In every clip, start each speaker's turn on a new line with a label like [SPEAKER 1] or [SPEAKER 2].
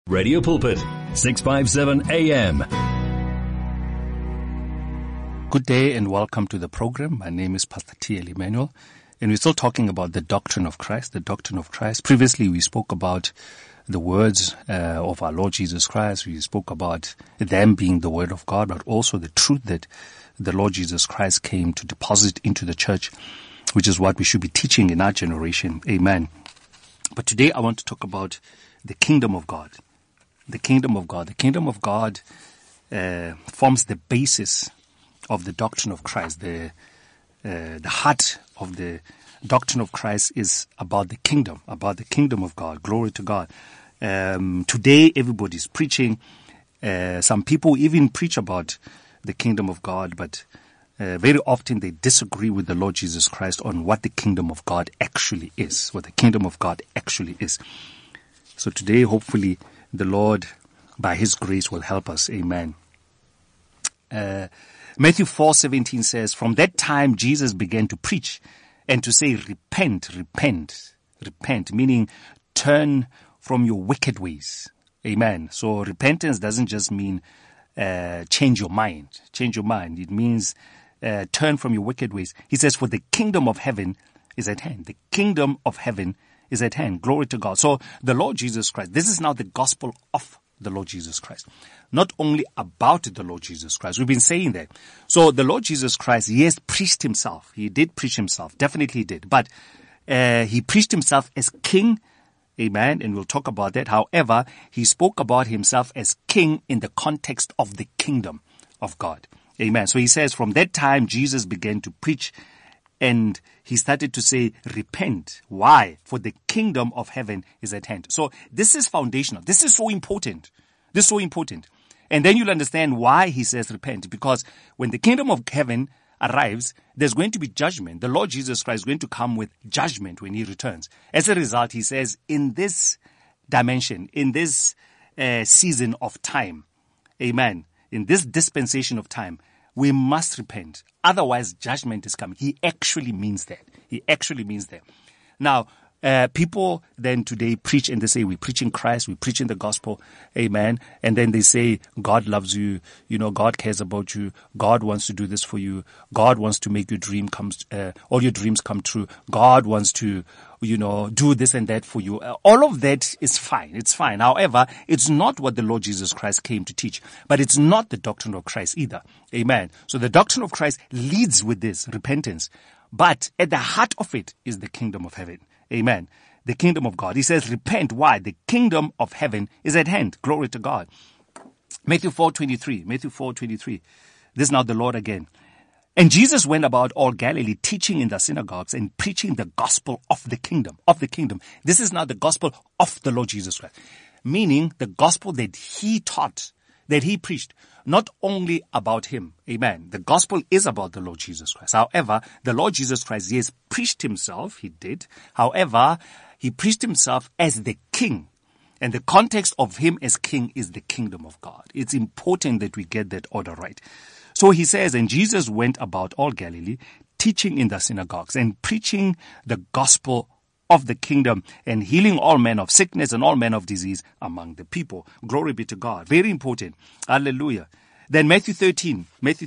[SPEAKER 1] Radio Pulpit, 657 AM.
[SPEAKER 2] Good day and welcome to the program. My name is Pastor T.L. Emmanuel, and we're still talking about the doctrine of Christ, the doctrine of Christ. Previously, we spoke about the words of our Lord Jesus Christ. We spoke about them being the Word of God, but also the truth that the Lord Jesus Christ came to deposit into the church, which is what we should be teaching in our generation. Amen. But today I want to talk about the kingdom of God. The kingdom of God. The kingdom of God forms the basis of the doctrine of Christ. The heart of the doctrine of Christ is about the kingdom of God. Glory to God. Today everybody's preaching. Some people even preach about the kingdom of God, but very often they disagree with the Lord Jesus Christ on what the kingdom of God actually is. What the kingdom of God actually is. So today, hopefully, the Lord, by His grace, will help us. Amen. Matthew 4:17 says, "From that time Jesus began to preach and to say, repent, repent, repent," meaning turn from your wicked ways. Amen. So repentance doesn't just mean change your mind. Change your mind. It means turn from your wicked ways. He says, "For the kingdom of heaven is at hand." The kingdom of heaven is at hand. Glory to God. So the Lord Jesus Christ, this is now the gospel of the Lord Jesus Christ. Not only about the Lord Jesus Christ. We've been saying that. So the Lord Jesus Christ, he has preached himself. He did preach himself. Definitely did. But he preached himself as king. Amen. And we'll talk about that. However, he spoke about himself as king in the context of the kingdom of God. Amen. So he says, from that time, Jesus began to preach and he started to say, repent. Why? For the kingdom of heaven is at hand. So this is foundational. This is so important. This is so important. And then you'll understand why he says repent. Because when the kingdom of heaven arrives, there's going to be judgment. The Lord Jesus Christ is going to come with judgment when he returns. As a result, he says, in this dimension, in this season of time, amen, in this dispensation of time, we must repent. Otherwise, judgment is coming. He actually means that. He actually means that. Now, people then today preach and they say, we're preaching Christ, we're preaching the gospel, amen. And then they say, God loves you, God cares about you, God wants to do this for you, God wants to make your all your dreams come true, God wants to, do this and that for you. All of that is fine. It's fine. However, it's not what the Lord Jesus Christ came to teach, but it's not the doctrine of Christ either. Amen. So the doctrine of Christ leads with this repentance, but at the heart of it is the kingdom of heaven. Amen. The kingdom of God. He says, repent. Why? The kingdom of heaven is at hand. Glory to God. Matthew 4:23. This is now the Lord again. And Jesus went about all Galilee, teaching in the synagogues and preaching the gospel of the kingdom. This is now the gospel of the Lord Jesus Christ. Meaning the gospel that he taught, that he preached, not only about him. Amen. The gospel is about the Lord Jesus Christ. However, the Lord Jesus Christ, yes, preached himself. He did. However, he preached himself as the king. And the context of him as king is the kingdom of God. It's important that we get that order right. So he says, and Jesus went about all Galilee, teaching in the synagogues and preaching the gospel of the kingdom and healing all manner of sickness and all manner of disease among the people. Glory be to God. Very important. Hallelujah. Then Matthew 13,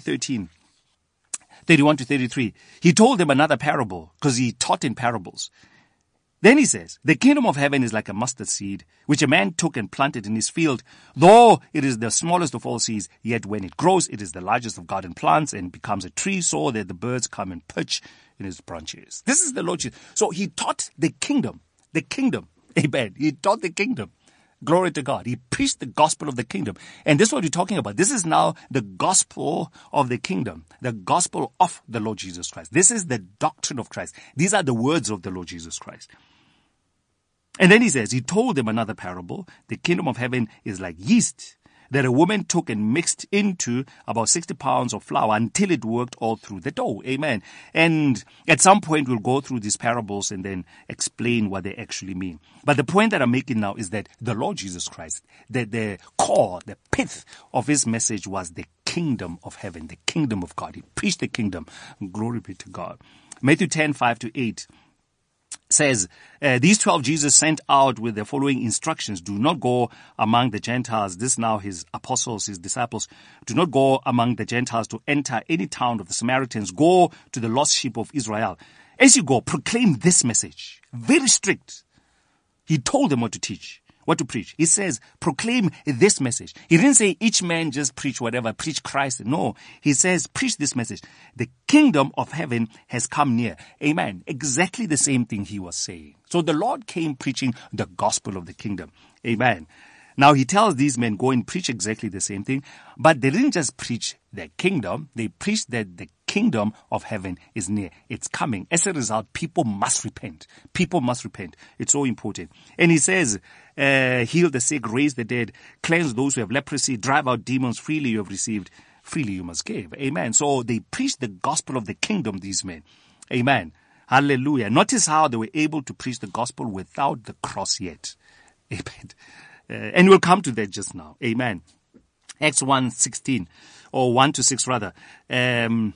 [SPEAKER 2] 31-33. He told them another parable because he taught in parables. Then he says, the kingdom of heaven is like a mustard seed, which a man took and planted in his field. Though it is the smallest of all seeds, yet when it grows, it is the largest of garden plants and becomes a tree so that the birds come and perch in its branches. This is the Lord Jesus. So he taught the kingdom. Amen. He taught the kingdom. Glory to God. He preached the gospel of the kingdom. And this is what we're talking about. This is now the gospel of the kingdom, the gospel of the Lord Jesus Christ. This is the doctrine of Christ. These are the words of the Lord Jesus Christ. And then he says, he told them another parable. The kingdom of heaven is like yeast that a woman took and mixed into about 60 pounds of flour until it worked all through the dough. Amen. And at some point we'll go through these parables and then explain what they actually mean. But the point that I'm making now is that the Lord Jesus Christ, the core, the pith of his message was the kingdom of heaven, the kingdom of God. He preached the kingdom. Glory be to God. Matthew 10:5-8. says, these 12 Jesus sent out with the following instructions. Do not go among the Gentiles. This now his apostles, his disciples. Do not go among the Gentiles to enter any town of the Samaritans. Go to the lost sheep of Israel. As you go, proclaim this message. Very strict. He told them what to teach, what to preach. He says, proclaim this message. He didn't say each man just preach whatever, preach Christ. No, he says, preach this message. The kingdom of heaven has come near. Amen. Exactly the same thing he was saying. So the Lord came preaching the gospel of the kingdom. Amen. Now he tells these men, go and preach exactly the same thing. But they didn't just preach the kingdom. They preached that the kingdom of heaven is near. It's coming. As a result, people must repent. People must repent. It's so important. And he says, heal the sick, raise the dead, cleanse those who have leprosy, drive out demons. Freely you have received, freely you must give. Amen. So they preached the gospel of the kingdom, these men. Amen. Hallelujah. Notice how they were able to preach the gospel without the cross yet. Amen. And we'll come to that just now. Amen. Acts 1:16 or 1-6 rather. The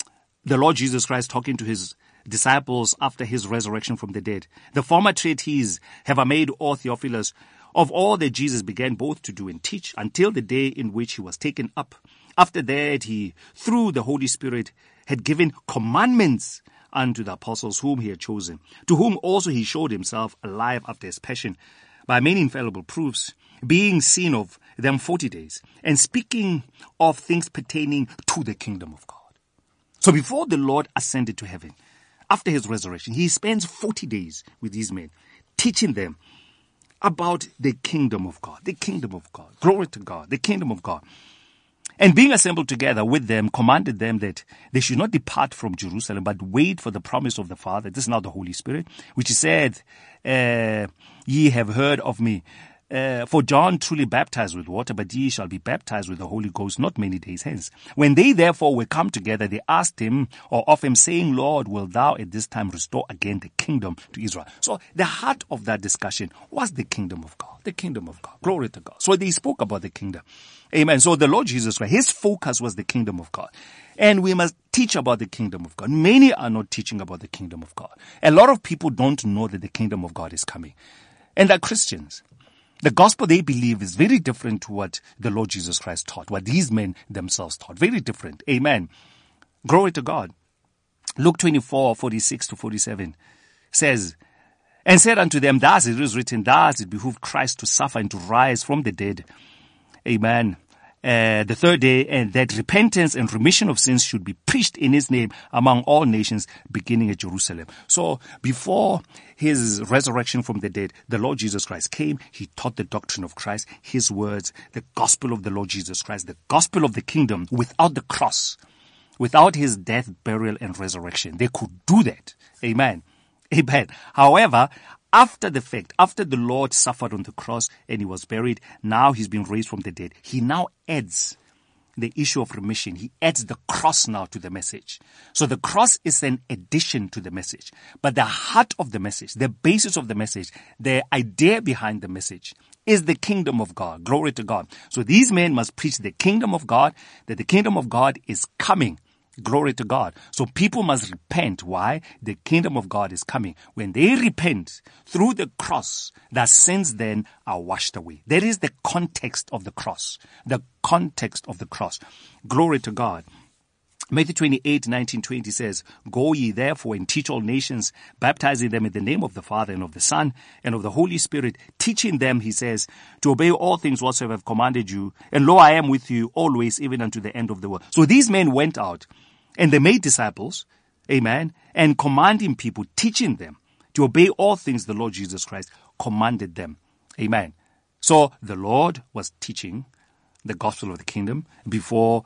[SPEAKER 2] Lord Jesus Christ talking to his disciples after his resurrection from the dead. The former treatise have I made, O Theophilus, of all that Jesus began both to do and teach until the day in which he was taken up. After that, he, through the Holy Spirit, had given commandments unto the apostles whom he had chosen, to whom also he showed himself alive after his passion, by many infallible proofs, being seen of them 40 days, and speaking of things pertaining to the kingdom of God. So before the Lord ascended to heaven, after his resurrection, he spends 40 days with these men, teaching them about the kingdom of God, the kingdom of God. Glory to God, the kingdom of God. And being assembled together with them, commanded them that they should not depart from Jerusalem, but wait for the promise of the Father. This is now the Holy Spirit, which he said, ye have heard of me. For John truly baptized with water, but ye shall be baptized with the Holy Ghost not many days hence. When they therefore were come together, they asked him, or of him, saying, Lord, wilt thou at this time restore again the kingdom to Israel? So the heart of that discussion was the kingdom of God, the kingdom of God. Glory to God. So they spoke about the kingdom. Amen. So the Lord Jesus Christ, his focus was the kingdom of God. And we must teach about the kingdom of God. Many are not teaching about the kingdom of God. A lot of people don't know that the kingdom of God is coming. And they're Christians. The gospel they believe is very different to what the Lord Jesus Christ taught, what these men themselves taught. Very different. Amen. Glory to God. Luke 24:46-47 says, and said unto them, thus it is written, thus it behooved Christ to suffer and to rise from the dead. Amen. The third day, and that repentance and remission of sins should be preached in his name among all nations, beginning at Jerusalem. So before his resurrection from the dead, the Lord Jesus Christ came. He taught the doctrine of Christ, his words, the gospel of the Lord Jesus Christ, the gospel of the kingdom without the cross, without his death, burial, and resurrection. They could do that. Amen. Amen. However, after the fact, after the Lord suffered on the cross and he was buried, now he's been raised from the dead. He now adds the issue of remission. He adds the cross now to the message. So the cross is an addition to the message. But the heart of the message, the basis of the message, the idea behind the message is the kingdom of God. Glory to God. So these men must preach the kingdom of God, that the kingdom of God is coming. Glory to God. So people must repent. Why? The kingdom of God is coming. When they repent through the cross, their sins then are washed away. That is the context of the cross. The context of the cross. Glory to God. Matthew 28:19-20 says, go ye therefore and teach all nations, baptizing them in the name of the Father and of the Son and of the Holy Spirit, teaching them, he says, to obey all things whatsoever I have commanded you. And lo, I am with you always, even unto the end of the world. So these men went out and they made disciples, amen, and commanding people, teaching them to obey all things the Lord Jesus Christ commanded them. Amen. So the Lord was teaching the gospel of the kingdom before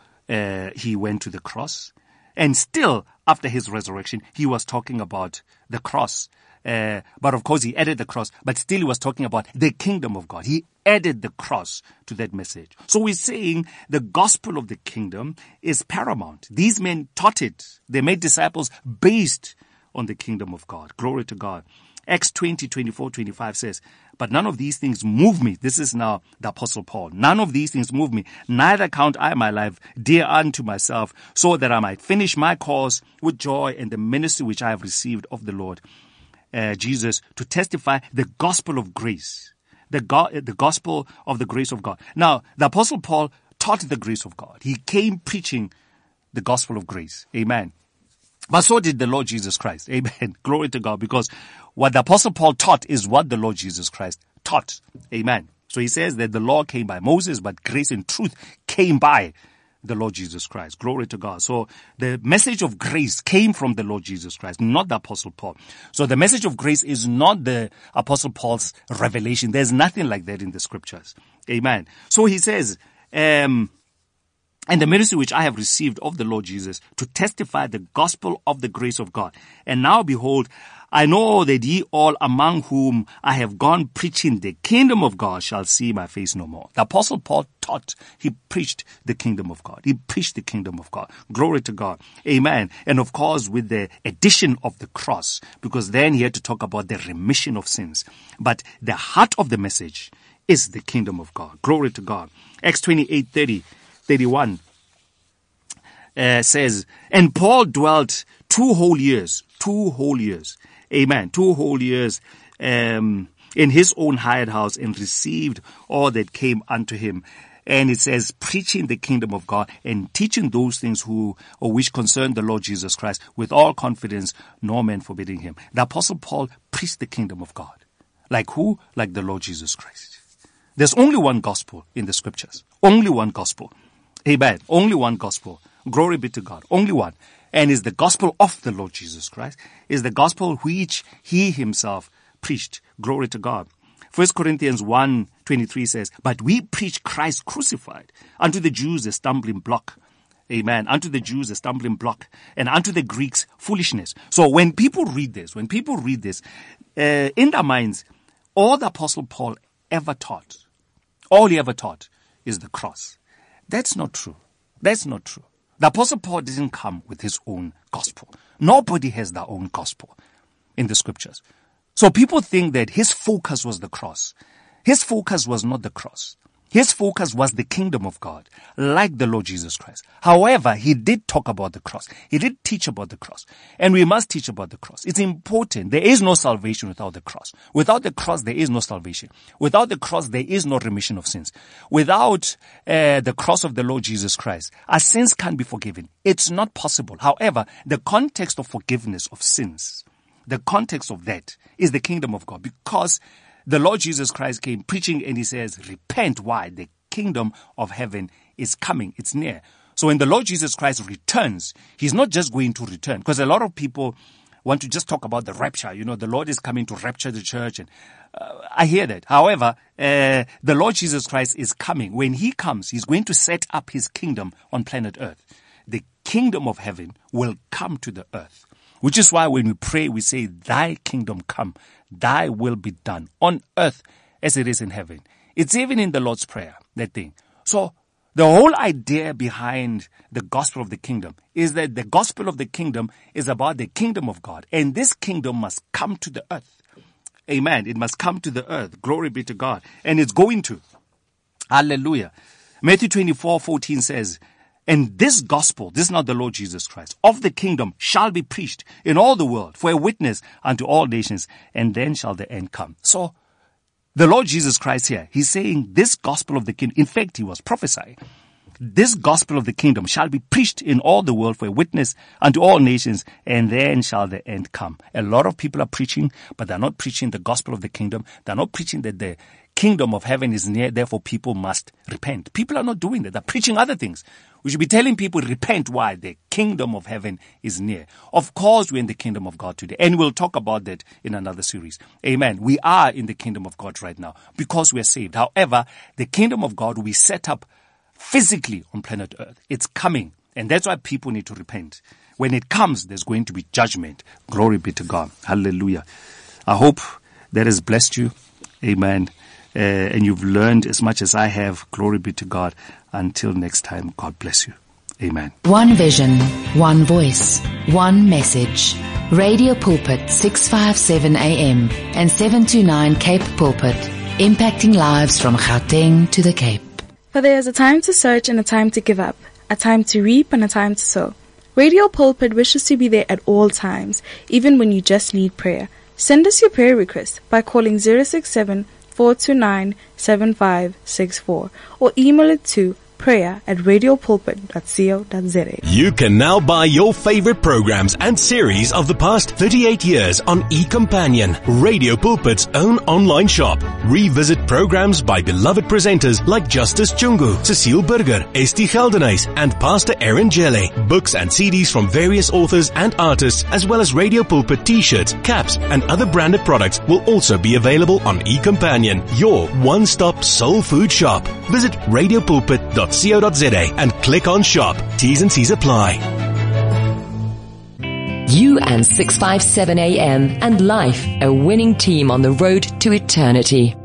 [SPEAKER 2] he went to the cross. And still, after his resurrection, he was talking about the cross. But of course, he added the cross, but still he was talking about the kingdom of God. He added the cross to that message. So we're saying the gospel of the kingdom is paramount. These men taught it. They made disciples based on the kingdom of God. Glory to God. Acts 20:24-25 says, but none of these things move me. This is now the Apostle Paul. None of these things move me. Neither count I my life dear unto myself, so that I might finish my course with joy and the ministry which I have received of the Lord, Jesus to testify the gospel of grace, the gospel of the grace of God. Now, the Apostle Paul taught the grace of God. He came preaching the gospel of grace. Amen. But so did the Lord Jesus Christ. Amen. Glory to God. Because what the Apostle Paul taught is what the Lord Jesus Christ taught. Amen. So he says that the law came by Moses, but grace and truth came by the Lord Jesus Christ. Glory to God. So the message of grace came from the Lord Jesus Christ, not the Apostle Paul. So the message of grace is not the Apostle Paul's revelation. There's nothing like that in the scriptures. Amen. So he says, and the ministry which I have received of the Lord Jesus to testify the gospel of the grace of God. And now behold, I know that ye all among whom I have gone preaching the kingdom of God shall see my face no more. The Apostle Paul taught, he preached the kingdom of God. He preached the kingdom of God. Glory to God. Amen. And of course with the addition of the cross, because then he had to talk about the remission of sins. But the heart of the message is the kingdom of God. Glory to God. Acts 28:31 says, and Paul dwelt 2 whole years. Amen. 2 whole years, in his own hired house and received all that came unto him. And it says, preaching the kingdom of God and teaching those things which concern the Lord Jesus Christ with all confidence, no man forbidding him. The Apostle Paul preached the kingdom of God. Like who? Like the Lord Jesus Christ. There's only one gospel in the scriptures. Only one gospel. Amen. Only one gospel. Glory be to God. Only one. And is the gospel of the Lord Jesus Christ, is the gospel which he himself preached. Glory to God. 1 Corinthians 1:23 says, but we preach Christ crucified, unto the Jews a stumbling block. Amen. Unto the Jews a stumbling block, and unto the Greeks foolishness. So when people read this, in their minds, all the Apostle Paul ever taught, all he ever taught is the cross. That's not true. That's not true. The Apostle Paul didn't come with his own gospel. Nobody has their own gospel in the scriptures. So people think that his focus was the cross. His focus was not the cross. His focus was the kingdom of God, like the Lord Jesus Christ. However, he did talk about the cross. He did teach about the cross. And we must teach about the cross. It's important. There is no salvation without the cross. Without the cross, there is no salvation. Without the cross, there is no remission of sins. Without the cross of the Lord Jesus Christ, our sins can't be forgiven. It's not possible. However, the context of forgiveness of sins, the context of that is the kingdom of God, because the Lord Jesus Christ came preaching and he says, repent. Why? The kingdom of heaven is coming. It's near. So when the Lord Jesus Christ returns, he's not just going to return, because a lot of people want to just talk about the rapture. You know, the Lord is coming to rapture the church. And I hear that. However, the Lord Jesus Christ is coming. When he comes, he's going to set up his kingdom on planet earth. The kingdom of heaven will come to the earth. Which is why when we pray, we say, thy kingdom come, thy will be done on earth as it is in heaven. It's even in the Lord's Prayer, that thing. So the whole idea behind the gospel of the kingdom is that the gospel of the kingdom is about the kingdom of God. And this kingdom must come to the earth. Amen. It must come to the earth. Glory be to God. And it's going to. Hallelujah. Matthew 24:14 says, and this gospel, this is not the Lord Jesus Christ, of the kingdom shall be preached in all the world for a witness unto all nations, and then shall the end come. So the Lord Jesus Christ here, he's saying this gospel of the kingdom, in fact, he was prophesying, this gospel of the kingdom shall be preached in all the world for a witness unto all nations, and then shall the end come. A lot of people are preaching, but they're not preaching the gospel of the kingdom. They're not preaching that the kingdom of heaven is near, therefore people must repent. People are not doing that. They're preaching other things. We should be telling people, repent. Why? The kingdom of heaven is near. Of course, we're in the kingdom of God today, and we'll talk about that in another series. Amen. We are in the kingdom of God right now because we're saved. However, the kingdom of God will be set up physically on planet earth. It's coming, and that's why people need to repent. When it comes, there's going to be judgment. Glory be to God. Hallelujah. I hope that has blessed you. Amen. And you've learned as much as I have. Glory be to God. Until next time, God bless you. Amen.
[SPEAKER 3] One vision, one voice, one message. Radio Pulpit 657 AM and 729 Cape Pulpit, impacting lives from Gauteng to the Cape.
[SPEAKER 4] For there is a time to search and a time to give up, a time to reap and a time to sow. Radio Pulpit wishes to be there at all times, even when you just need prayer. Send us your prayer request by calling 067-429-7564 or email it to prayer@radiopulpit.co.za.
[SPEAKER 5] You can now buy your favorite programs and series of the past 38 years on eCompanion, Radio Pulpit's own online shop. Revisit programs by beloved presenters like Justice Chungu, Cecile Burger, Esti Geldenhuys, and Pastor Aaron Jelle. Books and CDs from various authors and artists, as well as Radio Pulpit t-shirts, caps, and other branded products will also be available on eCompanion, your one-stop soul food shop. Visit radiopulpit.co.za and click on shop. T's and C's apply.
[SPEAKER 6] You and 657 AM and life, a winning team on the road to eternity.